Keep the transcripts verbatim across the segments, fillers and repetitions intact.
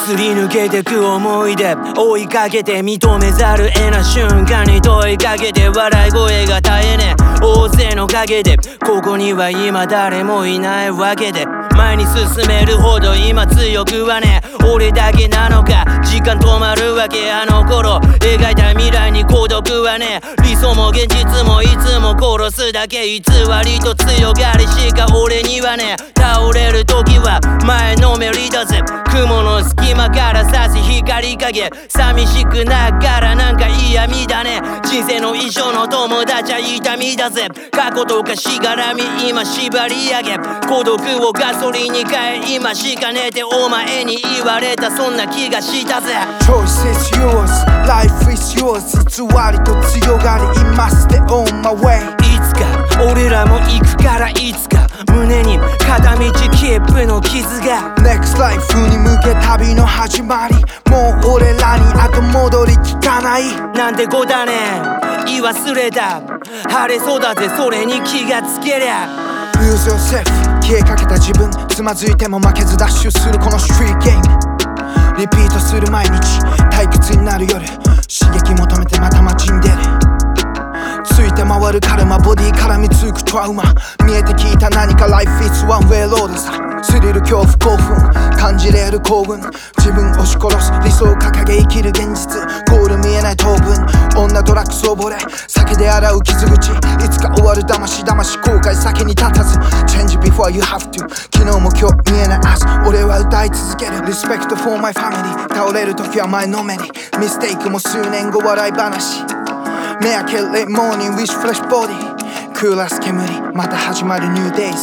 すり抜けてく思い出追いかけて認めざる得な瞬間に問いかけて笑い声が絶えねえ大勢の陰でここには今誰もいないわけで前に進めるほど今強くはね俺だけなのか時間止まるわけあの頃描いた未来に孤独はね理想も現実もいつも殺すだけ偽りと強がりしか俺にはね倒れる時は前のめりだぜ雲の隙間から差す光影寂しくながらなんか嫌味だね人生の一生の友達は痛みだぜ過去とかしがらみ今縛り上げ孤独をガソリンに変え今しかねえってお前に言われたそんな気がしたぜ Choice is yours, life is yours 偽りと強がりいますで on my way いつか俺らも行くからいつか胸に片道切符の傷が Next life に向け旅の始まりもう俺らに後戻り聞かないなんてこだね言い忘れた晴れそうだぜそれに気がつけりゃ Lose yourself 消えかけた自分つまずいても負けずダッシュするこのストリートゲームリピートする毎日退屈になる夜刺激求めてまた街に出るついて回るカルマボディからみつくトラウマ見えて聞いた何か Life is one way road さスリル恐怖興奮感じれる幸運自分押し殺す理想を掲げ生きる現実ゴール見えない当分女ドラッグス溺れ酒で洗う傷口いつか終わる騙し騙し後悔先に立たず Change before you have to 昨日も今日見えない明日俺は歌い続ける Respect for my family 倒れる時は前のめりミステイクも数年後笑い話目開け late morning wish fresh body クーラス煙また始まる new days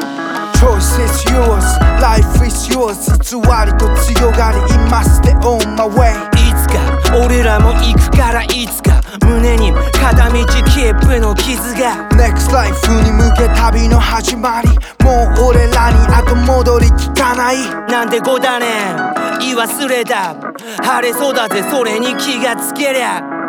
Choice is yours, life is yours 偽りと強がりいますで on my way いつか俺らも行くからいつか胸に片道切符の傷が Next life に向け旅の始まりもう俺らに後戻り聞かないなんてこだね言い忘れた晴れそうだぜそれに気がつけりゃ